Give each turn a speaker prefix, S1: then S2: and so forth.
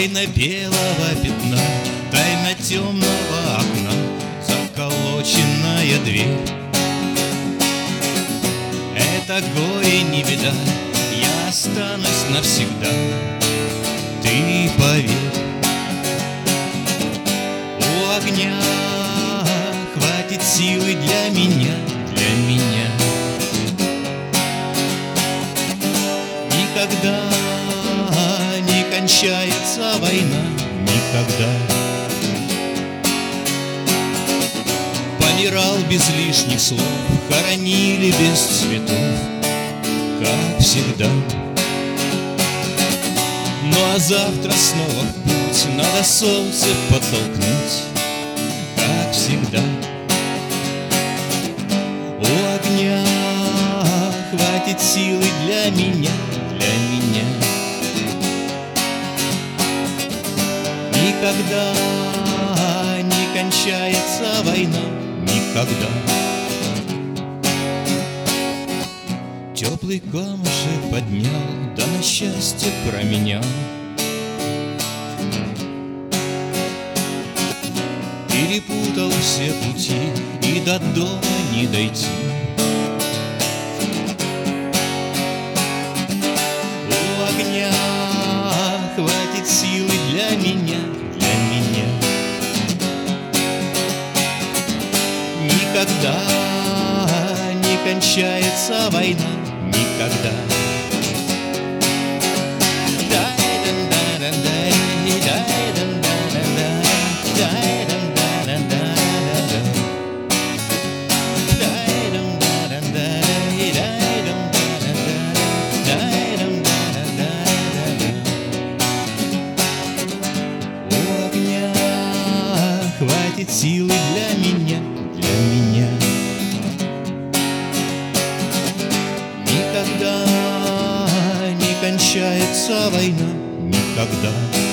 S1: Тайна белого пятна, тайна темного окна, заколоченная дверь. Это горе не беда, я останусь навсегда, ты поверь. У огня хватит силы для меня, для меня. Никогда не кончается война, никогда. Помирал без лишних слов, хоронили без цветов, как всегда. Ну а завтра снова в путь, надо солнце подтолкнуть, как всегда. У огня хватит силы для меня, для меня. Никогда не кончается война, никогда. Теплый камушек поднял, да на счастье променял. Перепутал все пути, и до дома не дойти. У огня хватит силы для меня, для меня. Никогда не кончается война, никогда. У огня хватит силы для меня, для меня. Никогда не кончается война, никогда.